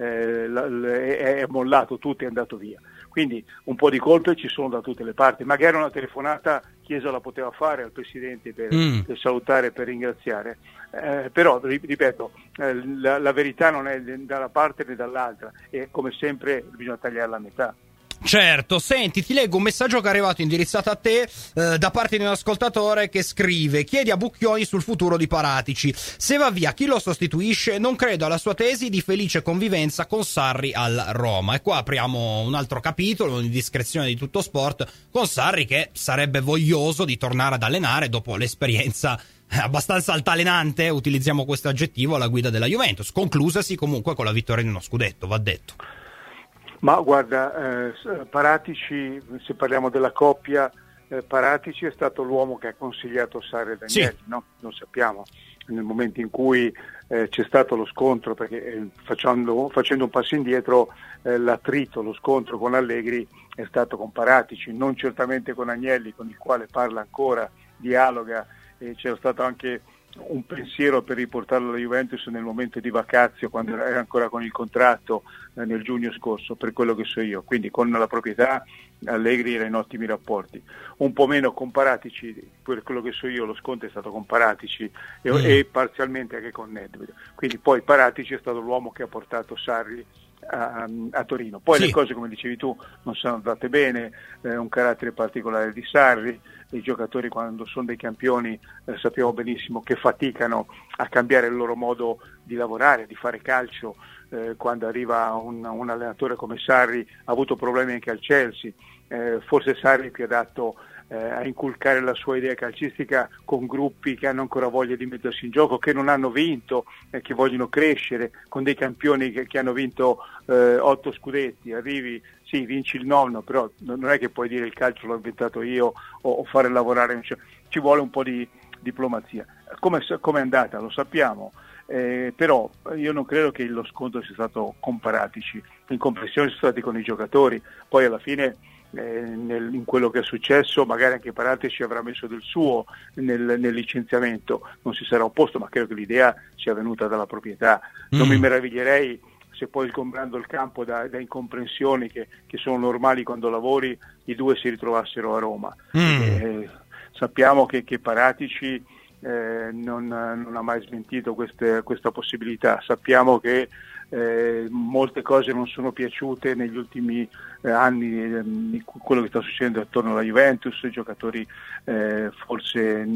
è mollato tutto e è andato via. Quindi un po' di colpe ci sono da tutte le parti, magari una telefonata Chiesa la poteva fare al Presidente per salutare, per ringraziare, però ripeto, la verità non è da una parte né dall'altra, e come sempre bisogna tagliarla a metà. Certo, senti, ti leggo un messaggio che è arrivato indirizzato a te da parte di un ascoltatore che scrive: chiedi a Bucchioni sul futuro di Paratici, se va via chi lo sostituisce? Non credo alla sua tesi di felice convivenza con Sarri al Roma. E qua apriamo un altro capitolo, un'indiscrezione di tutto sport, con Sarri che sarebbe voglioso di tornare ad allenare dopo l'esperienza abbastanza altalenante, utilizziamo questo aggettivo, alla guida della Juventus, conclusasi comunque con la vittoria di uno scudetto, va detto. Ma guarda, Paratici, se parliamo della coppia, Paratici è stato l'uomo che ha consigliato Sarri e Agnelli, no? Lo sappiamo, nel momento in cui c'è stato lo scontro, perché facendo un passo indietro, l'attrito, lo scontro con Allegri è stato con Paratici, non certamente con Agnelli, con il quale parla ancora, dialoga, e c'era stato anche un pensiero per riportarlo alla Juventus nel momento di vacazio, quando era ancora con il contratto, nel giugno scorso, per quello che so io. Quindi con la proprietà Allegri era in ottimi rapporti, un po' meno con Paratici, per quello che so io lo scontro è stato con Paratici e parzialmente anche con Nedved. Quindi poi Paratici è stato l'uomo che ha portato Sarri a Torino. Poi le cose, come dicevi tu, non sono andate bene, un carattere particolare di Sarri, i giocatori quando sono dei campioni sappiamo benissimo che faticano a cambiare il loro modo di lavorare, di fare calcio. Quando arriva un allenatore come Sarri, ha avuto problemi anche al Chelsea, forse Sarri più adatto a inculcare la sua idea calcistica con gruppi che hanno ancora voglia di mettersi in gioco, che non hanno vinto, che vogliono crescere, con dei campioni che hanno vinto 8 scudetti. Arrivi, sì, vinci il 9, però non è che puoi dire il calcio l'ho inventato io o fare lavorare, ci vuole un po' di diplomazia. Come è andata lo sappiamo, però io non credo che lo scontro sia stato con Paratici, in compressione sono stati con i giocatori, poi alla fine in quello che è successo magari anche Paratici avrà messo del suo nel licenziamento, non si sarà opposto, ma credo che l'idea sia venuta dalla proprietà. Non mi meraviglierei se poi sgombrando il campo da incomprensioni che sono normali quando lavori, i due si ritrovassero a Roma. Sappiamo che Paratici non ha mai smentito questa possibilità, sappiamo che molte cose non sono piaciute negli ultimi anni, quello che sta succedendo attorno alla Juventus, i giocatori forse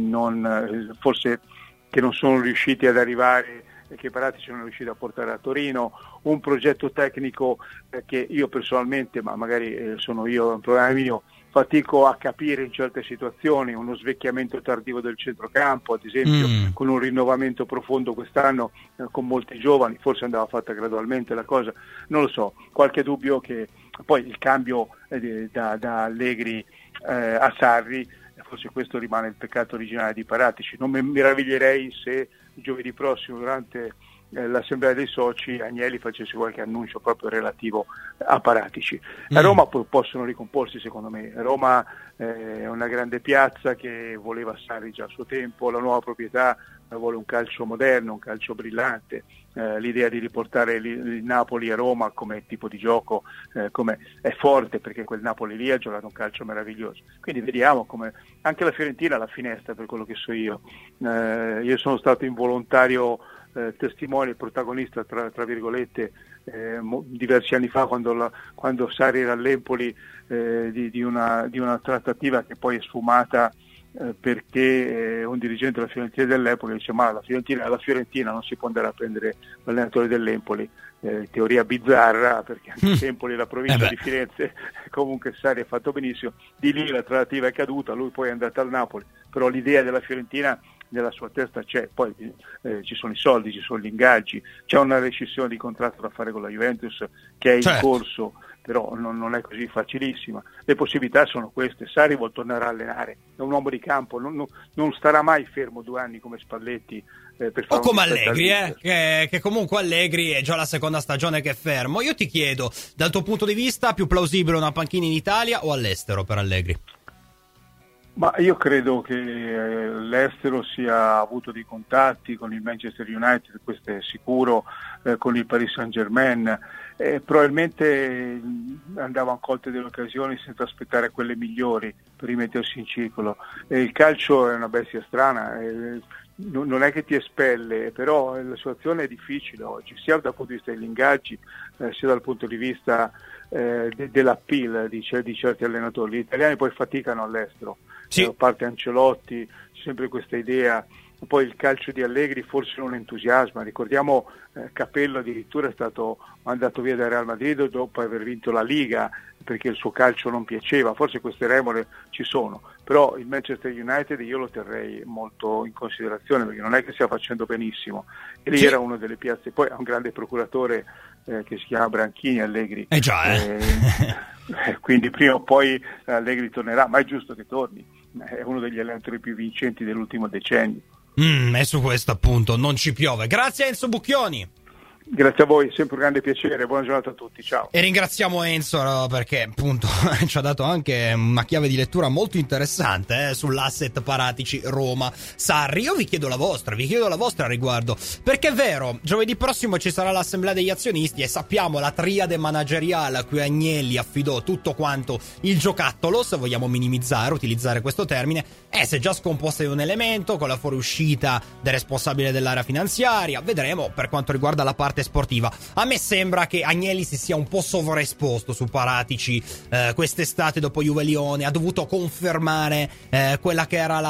che non sono riusciti ad arrivare, che Paratici non è riuscito a portare a Torino, un progetto tecnico che io personalmente, ma magari sono io, è un problema mio, fatico a capire in certe situazioni, uno svecchiamento tardivo del centrocampo, ad esempio, con un rinnovamento profondo quest'anno con molti giovani, forse andava fatta gradualmente la cosa, non lo so, qualche dubbio che poi il cambio da Allegri a Sarri, forse questo rimane il peccato originale di Paratici. Non mi meraviglierei se giovedì prossimo durante l'assemblea dei soci Agnelli facesse qualche annuncio proprio relativo a Paratici. A Roma possono ricomporsi, secondo me. Roma è una grande piazza che voleva Sarri già a suo tempo, la nuova proprietà vuole un calcio moderno, un calcio brillante, l'idea di riportare il Napoli a Roma come tipo di gioco come è forte, perché quel Napoli lì ha giocato un calcio meraviglioso. Quindi vediamo come anche la Fiorentina alla finestra, per quello che so io. Io sono stato involontario testimone, protagonista tra virgolette diversi anni fa, quando Sarri era all'Empoli, di una trattativa che poi è sfumata perché un dirigente della Fiorentina dell'epoca dice: ma alla Fiorentina non si può andare a prendere l'allenatore dell'Empoli, teoria bizzarra, perché anche l'Empoli è la provincia di Firenze. Comunque Sarri ha fatto benissimo, di lì la trattativa è caduta, lui poi è andato al Napoli, però l'idea della Fiorentina nella sua testa c'è, poi ci sono i soldi, ci sono gli ingaggi, c'è una rescissione di contratto da fare con la Juventus che è in corso, però non è così facilissima. Le possibilità sono queste. Sarri vuol tornare a allenare, è un uomo di campo, non starà mai fermo 2 anni come Spalletti per fare, o come Allegri, che comunque Allegri è già la seconda stagione che è fermo. Io ti chiedo, dal tuo punto di vista, più plausibile una panchina in Italia o all'estero per Allegri? Ma io credo che l'estero sia avuto dei contatti con il Manchester United, questo è sicuro, con il Paris Saint-Germain, probabilmente andavano colte delle occasioni senza aspettare quelle migliori per rimettersi in circolo. Il calcio è una bestia strana, non è che ti espelle, però la situazione è difficile oggi, sia dal punto di vista degli ingaggi, sia dal punto di vista dell'appeal di certi allenatori. Gli italiani poi faticano all'estero, a parte Ancelotti, c'è sempre questa idea. Poi il calcio di Allegri forse non entusiasma, ricordiamo Capello addirittura è stato mandato via dal Real Madrid dopo aver vinto la Liga perché il suo calcio non piaceva. Forse queste remore ci sono, però il Manchester United io lo terrei molto in considerazione, perché non è che stia facendo benissimo, e lì era una delle piazze. Poi ha un grande procuratore che si chiama Branchini, Allegri, quindi prima o poi Allegri tornerà, ma è giusto che torni, è uno degli allenatori più vincenti dell'ultimo decennio. E su questo appunto non ci piove. Grazie Enzo Bucchioni. Grazie a voi, sempre un grande piacere, buona giornata a tutti, ciao. E ringraziamo Enzo perché appunto ci ha dato anche una chiave di lettura molto interessante sull'asset Paratici Roma-Sarri. Io vi chiedo la vostra a riguardo, perché è vero, giovedì prossimo ci sarà l'assemblea degli azionisti e sappiamo la triade manageriale a cui Agnelli affidò tutto quanto il giocattolo, se vogliamo utilizzare questo termine, si è già scomposta di un elemento con la fuoriuscita del responsabile dell'area finanziaria. Vedremo per quanto riguarda la parte sportiva. A me sembra che Agnelli si sia un po' sovraesposto su Paratici quest'estate dopo Juve Lione, ha dovuto confermare quella che era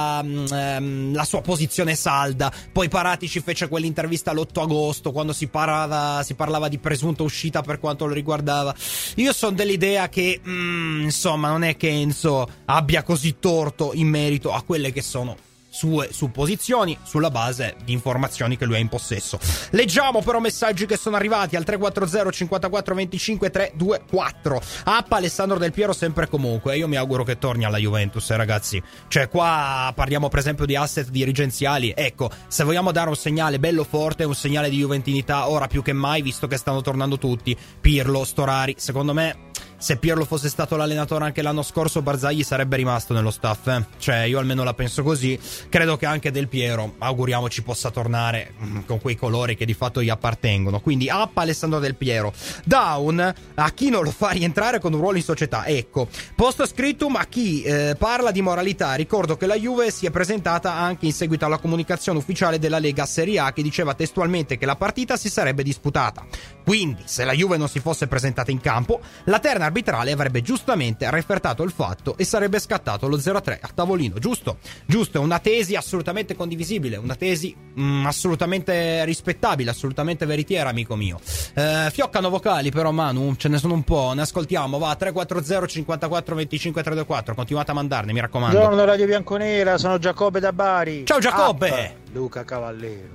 la sua posizione salda. Poi Paratici fece quell'intervista l'8 agosto quando si parlava di presunta uscita per quanto lo riguardava. Io sono dell'idea che insomma non è che Enzo abbia così torto in merito a quelle che sono sue supposizioni sulla base di informazioni che lui ha in possesso. Leggiamo però messaggi che sono arrivati al 340 54 25 324. Alessandro Del Piero sempre e comunque. Io mi auguro che torni alla Juventus, ragazzi. Cioè qua parliamo per esempio di asset dirigenziali. Ecco, se vogliamo dare un segnale bello forte, un segnale di juventinità ora più che mai, visto che stanno tornando tutti, Pirlo, Storari, secondo me se Pirlo fosse stato l'allenatore anche l'anno scorso, Barzagli sarebbe rimasto nello staff, Cioè io almeno la penso così. Credo che anche Del Piero, auguriamoci, possa tornare con quei colori che di fatto gli appartengono. Quindi Alessandro Del Piero. Down a chi non lo fa rientrare con un ruolo in società. Ecco, post scriptum a chi parla di moralità. Ricordo che la Juve si è presentata anche in seguito alla comunicazione ufficiale della Lega Serie A, che diceva testualmente che la partita si sarebbe disputata. Quindi se la Juve non si fosse presentata in campo, la terna arbitrale avrebbe giustamente refertato il fatto e sarebbe scattato lo 0-3 a tavolino. Giusto, è una tesi assolutamente condivisibile, una tesi assolutamente rispettabile, assolutamente veritiera, amico mio. Fioccano vocali però, Manu, ce ne sono un po', ne ascoltiamo, va, 340 54 25 324, continuate a mandarne, mi raccomando. Buongiorno Radio Bianconera, sono Giacobbe da Bari. Ciao Giacobbe. Luca Cavallero.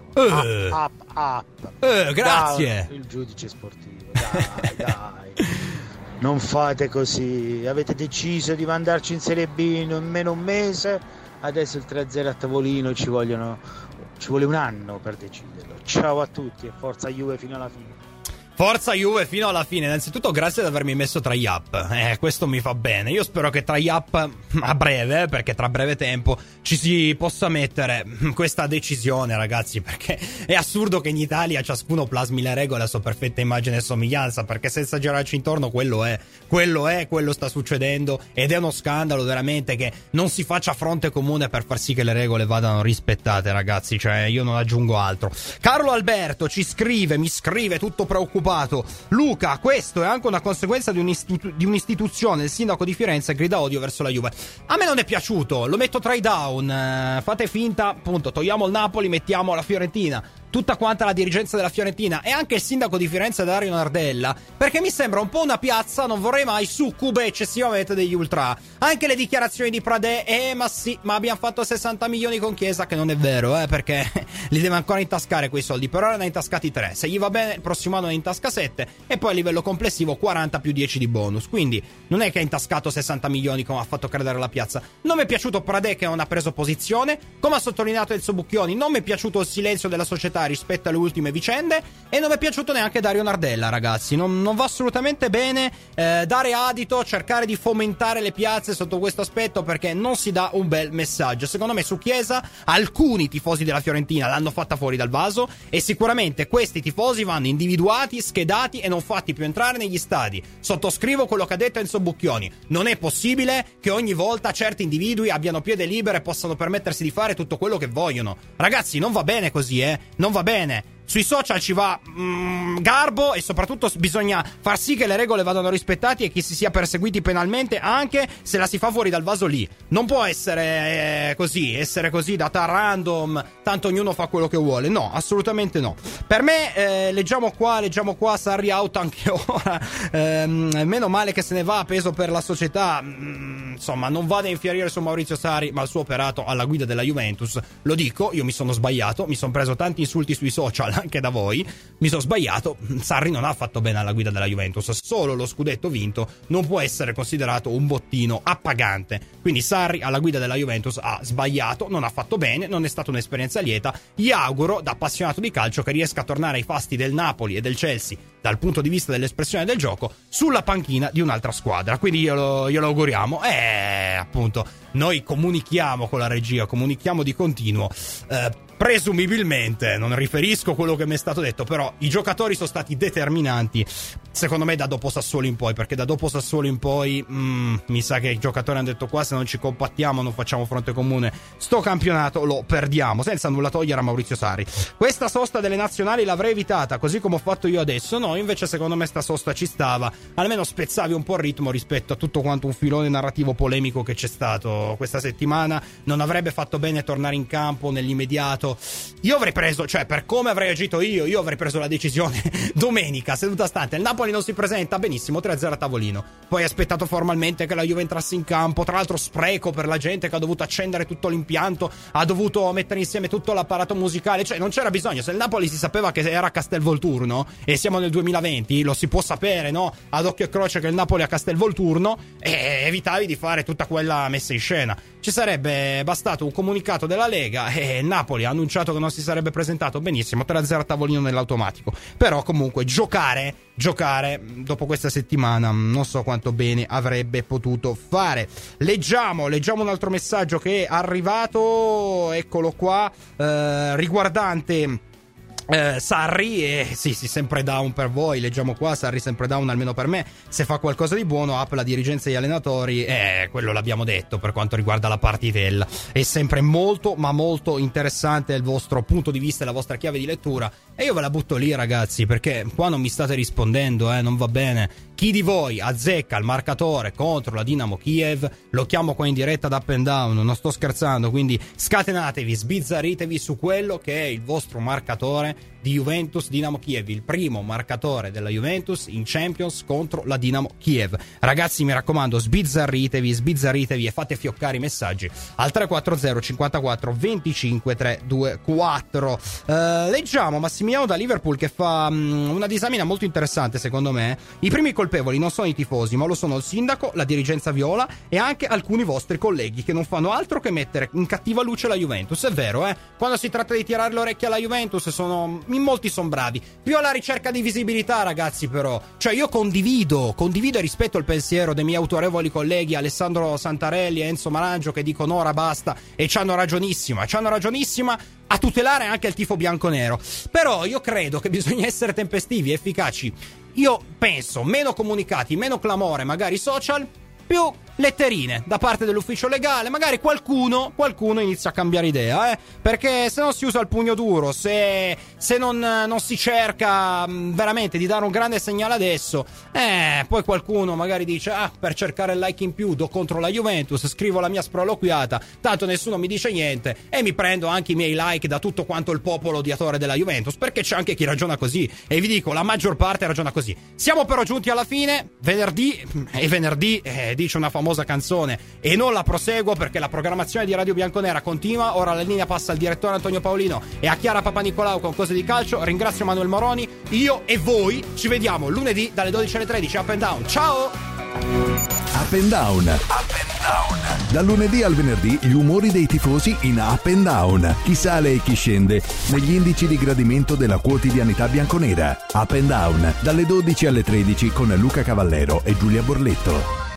Grazie. Down, il giudice sportivo, dai. Non fate così, avete deciso di mandarci in Serie B in meno un mese, adesso il 3-0 a tavolino ci vuole un anno per deciderlo. Ciao a tutti e forza Juve fino alla fine. Forza Juve fino alla fine. Innanzitutto grazie ad avermi messo tra gli up. Questo mi fa bene. Io spero che tra gli up a breve, perché tra breve tempo ci si possa mettere questa decisione, ragazzi, perché è assurdo che in Italia ciascuno plasmi le regole a sua perfetta immagine e somiglianza, perché senza girarci intorno quello sta succedendo, ed è uno scandalo veramente che non si faccia fronte comune per far sì che le regole vadano rispettate, ragazzi, cioè io non aggiungo altro. Carlo Alberto mi scrive tutto preoccupato: Luca, questo è anche una conseguenza di un'istituzione. Il sindaco di Firenze grida odio verso la Juve. A me non è piaciuto, lo metto tra i down. Fate finta, appunto, togliamo il Napoli, mettiamo la Fiorentina, tutta quanta la dirigenza della Fiorentina e anche il sindaco di Firenze Dario Nardella, perché mi sembra un po' una piazza, non vorrei mai, succube eccessivamente degli ultra. Anche le dichiarazioni di Pradè, ma sì, ma abbiamo fatto 60 milioni con Chiesa, che non è vero, perché li deve ancora intascare quei soldi. Per ora ne ha intascati 3, se gli va bene il prossimo anno ne intasca 7 e poi a livello complessivo 40 più 10 di bonus, quindi non è che ha intascato 60 milioni come ha fatto credere la piazza. Non mi è piaciuto Pradè che non ha preso posizione, come ha sottolineato Enzo Bucchioni. Non mi è piaciuto il silenzio della società rispetto alle ultime vicende e non mi è piaciuto neanche Dario Nardella, ragazzi. Non va assolutamente bene dare adito, cercare di fomentare le piazze sotto questo aspetto, perché non si dà un bel messaggio. Secondo me su Chiesa alcuni tifosi della Fiorentina l'hanno fatta fuori dal vaso e sicuramente questi tifosi vanno individuati, schedati e non fatti più entrare negli stadi. Sottoscrivo quello che ha detto Enzo Bucchioni: non è possibile che ogni volta certi individui abbiano piede libero e possano permettersi di fare tutto quello che vogliono. Ragazzi, non va bene così, non va bene. Sui social ci va garbo e soprattutto bisogna far sì che le regole vadano rispettate e che si sia perseguiti penalmente anche se la si fa fuori dal vaso lì. Non può essere così data random, tanto ognuno fa quello che vuole. No, assolutamente no. Per me leggiamo qua Sarri out anche ora. Meno male che se ne va a peso per la società. Insomma, non vada a infierire su Maurizio Sarri, ma il suo operato alla guida della Juventus. Lo dico, io mi sono sbagliato, mi sono preso tanti insulti sui social anche da voi, mi sono sbagliato. Sarri non ha fatto bene alla guida della Juventus, solo lo scudetto vinto non può essere considerato un bottino appagante, quindi Sarri alla guida della Juventus ha sbagliato, non ha fatto bene, non è stata un'esperienza lieta. Gli auguro, da appassionato di calcio, che riesca a tornare ai fasti del Napoli e del Chelsea dal punto di vista dell'espressione del gioco sulla panchina di un'altra squadra, quindi glielo auguriamo. Appunto, noi comunichiamo con la regia, comunichiamo di continuo. Presumibilmente, non riferisco quello che mi è stato detto, però i giocatori sono stati determinanti, secondo me, da dopo Sassuolo in poi, perché da dopo Sassuolo in poi mi sa che i giocatori hanno detto: qua se non ci compattiamo, non facciamo fronte comune, sto campionato lo perdiamo, senza nulla togliere a Maurizio Sarri. Questa sosta delle nazionali l'avrei evitata, così come ho fatto io adesso. No, invece secondo me sta sosta ci stava, almeno spezzavi un po' il ritmo rispetto a tutto quanto un filone narrativo polemico che c'è stato questa settimana. Non avrebbe fatto bene tornare in campo nell'immediato. Io avrei preso, cioè per come avrei agito io avrei preso la decisione domenica, seduta stante. Il Napoli non si presenta, benissimo, 3-0 a tavolino. Poi aspettato formalmente che la Juve entrasse in campo. Tra l'altro spreco per la gente che ha dovuto accendere tutto l'impianto, ha dovuto mettere insieme tutto l'apparato musicale, cioè non c'era bisogno. Se il Napoli si sapeva che era Castelvolturno e siamo nel 2020, lo si può sapere, no? Ad occhio e croce che il Napoli è a Castelvolturno, e evitavi di fare tutta quella messa in scena. Ci sarebbe bastato un comunicato della Lega e il Napoli ha annunciato che non si sarebbe presentato, benissimo, 3-0 a tavolino nell'automatico. Però comunque giocare dopo questa settimana non so quanto bene avrebbe potuto fare. Leggiamo un altro messaggio che è arrivato, eccolo qua, riguardante Sarri. Sì, sempre down per voi. Leggiamo qua: Sarri sempre down, almeno per me. Se fa qualcosa di buono, up la dirigenza e gli allenatori. Quello l'abbiamo detto per quanto riguarda la partitella. È sempre molto ma molto interessante il vostro punto di vista e la vostra chiave di lettura, e io ve la butto lì, ragazzi, perché qua non mi state rispondendo, non va bene. Chi di voi azzecca il marcatore contro la Dinamo Kiev? Lo chiamo qua in diretta da Up and Down, non sto scherzando, quindi scatenatevi, sbizzarritevi su quello che è il vostro marcatore di Juventus Dinamo Kiev, il primo marcatore della Juventus in Champions contro la Dinamo Kiev. Ragazzi, mi raccomando, sbizzarritevi e fate fioccare i messaggi al 340 54 25 324. Leggiamo Massimiliano da Liverpool che fa una disamina molto interessante, secondo me. I primi colpevoli non sono i tifosi, ma lo sono il sindaco, la dirigenza viola e anche alcuni vostri colleghi che non fanno altro che mettere in cattiva luce la Juventus. È vero, quando si tratta di tirare le orecchie alla Juventus sono in molti sono bravi. Più alla ricerca di visibilità, ragazzi, però. Cioè, io condivido e rispetto il pensiero dei miei autorevoli colleghi Alessandro Santarelli e Enzo Marangio, che dicono ora basta, e c'hanno ragionissima a tutelare anche il tifo bianconero. Però io credo che bisogna essere tempestivi, efficaci. Io penso, meno comunicati, meno clamore, magari social, più letterine da parte dell'ufficio legale. Magari qualcuno inizia a cambiare idea, perché se non si usa il pugno duro, se non si cerca veramente di dare un grande segnale adesso, poi qualcuno magari dice: per cercare il like in più do contro la Juventus, scrivo la mia sproloquiata, tanto nessuno mi dice niente e mi prendo anche i miei like da tutto quanto il popolo odiatore della Juventus, perché c'è anche chi ragiona così, e vi dico, la maggior parte ragiona così. Siamo però giunti alla fine, venerdì, dice una famosa canzone e non la proseguo perché la programmazione di Radio Bianconera continua. Ora la linea passa al direttore Antonio Paolino e a Chiara Papanicolau con Cose di Calcio. Ringrazio Manuel Moroni, io e voi ci vediamo lunedì dalle 12 alle 13. Up and Down, ciao! Up and Down. Dal lunedì al venerdì gli umori dei tifosi in Up and Down. Chi sale e chi scende negli indici di gradimento della quotidianità bianconera. Up and Down dalle 12 alle 13 con Luca Cavallero e Giulia Borletto.